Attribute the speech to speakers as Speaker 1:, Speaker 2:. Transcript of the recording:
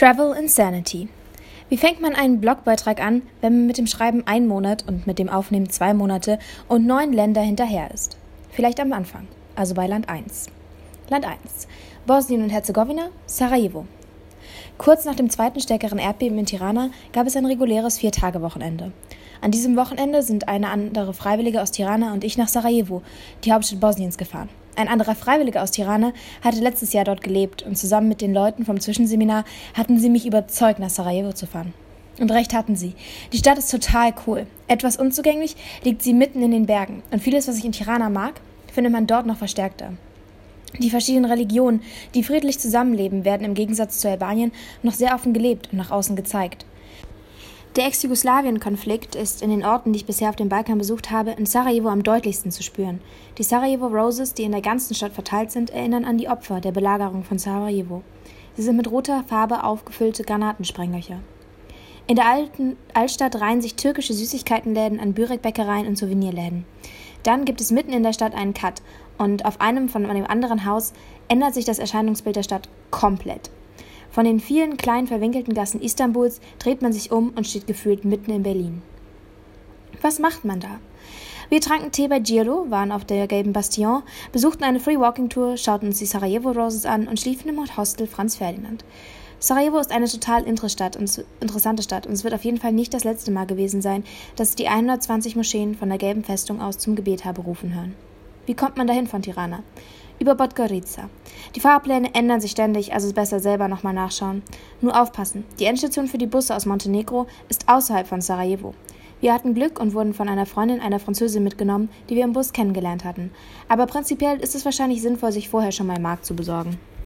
Speaker 1: Travel Insanity. Wie fängt man einen Blogbeitrag an, wenn man mit dem Schreiben 1 Monat und mit dem Aufnehmen 2 Monate und 9 Länder hinterher ist? Vielleicht am Anfang, also bei Land 1. Land 1. Bosnien und Herzegowina, Sarajevo. Kurz nach dem zweiten stärkeren Erdbeben in Tirana gab es ein reguläres 4-Tage-Wochenende. An diesem Wochenende sind eine andere Freiwillige aus Tirana und ich nach Sarajevo, die Hauptstadt Bosniens, gefahren. Ein anderer Freiwilliger aus Tirana hatte letztes Jahr dort gelebt und zusammen mit den Leuten vom Zwischenseminar hatten sie mich überzeugt, nach Sarajevo zu fahren. Und recht hatten sie. Die Stadt ist total cool. Etwas unzugänglich liegt sie mitten in den Bergen und vieles, was ich in Tirana mag, findet man dort noch verstärkter. Die verschiedenen Religionen, die friedlich zusammenleben, werden im Gegensatz zu Albanien noch sehr offen gelebt und nach außen gezeigt. Der Ex-Jugoslawien-Konflikt ist in den Orten, die ich bisher auf dem Balkan besucht habe, in Sarajevo am deutlichsten zu spüren. Die Sarajevo Roses, die in der ganzen Stadt verteilt sind, erinnern an die Opfer der Belagerung von Sarajevo. Sie sind mit roter Farbe aufgefüllte Granatensprenglöcher. In der alten Altstadt reihen sich türkische Süßigkeitenläden an Börek-Bäckereien und Souvenirläden. Dann gibt es mitten in der Stadt einen Cut und auf einem von dem anderen Haus ändert sich das Erscheinungsbild der Stadt komplett. Von den vielen kleinen verwinkelten Gassen Istanbuls dreht man sich um und steht gefühlt mitten in Berlin. Was macht man da? Wir tranken Tee bei Giro, waren auf der Gelben Bastion, besuchten eine Free-Walking-Tour, schauten uns die Sarajevo Roses an und schliefen im Hostel Franz Ferdinand. Sarajevo ist eine total interessante Stadt und es wird auf jeden Fall nicht das letzte Mal gewesen sein, dass ich die 120 Moscheen von der Gelben Festung aus zum Gebet habe rufen hören. Wie kommt man dahin von Tirana? Über Podgorica. Die Fahrpläne ändern sich ständig, also besser selber nochmal nachschauen. Nur aufpassen, die Endstation für die Busse aus Montenegro ist außerhalb von Sarajevo. Wir hatten Glück und wurden von einer Freundin einer Französin mitgenommen, die wir im Bus kennengelernt hatten. Aber prinzipiell ist es wahrscheinlich sinnvoll, sich vorher schon mal Markt zu besorgen.